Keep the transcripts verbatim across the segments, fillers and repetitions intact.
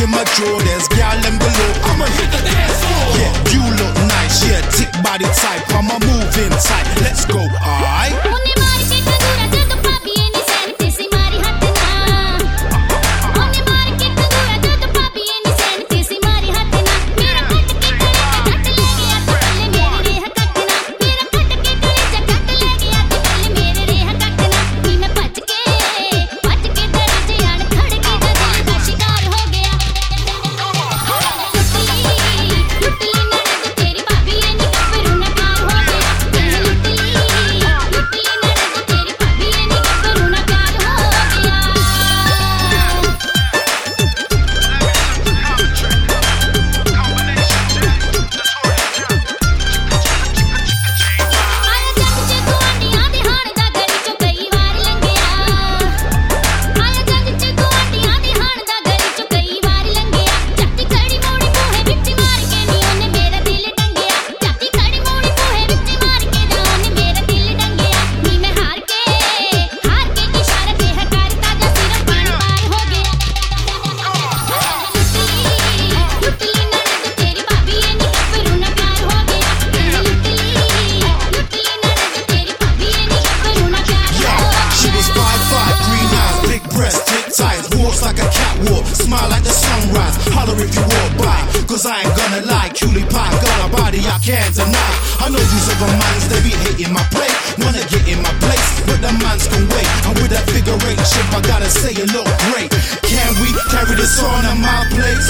immature, there's gal them below. I'ma hit the dance floor. Yeah, you look nice, yeah, tick body type. I'ma move in tight. Let's go, alright. Smile like the sunrise, holler if you walk by. Cause I ain't gonna lie, cutie pie got a body I can't deny. I know these other mans, they be hating my play. Wanna get in my place, but the mans can wait. And with that figure eight ship, I gotta say it look great. Can we carry this on in my place?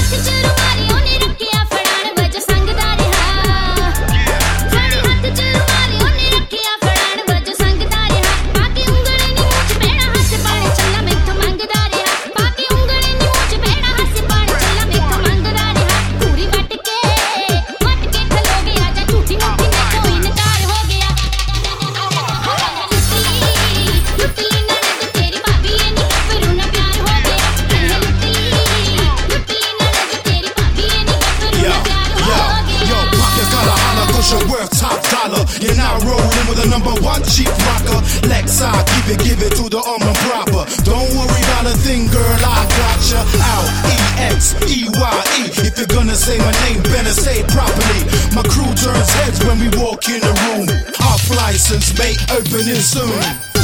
You're worth top dollar. You're now rolling with a number one cheap rocker. Lexa, give it, give it to the arm and proper. Don't worry about a thing, girl, I gotcha. Out, E X E Y E. If you're gonna say my name, better say it properly. My crew turns heads when we walk in the room. Off license, mate, opening soon.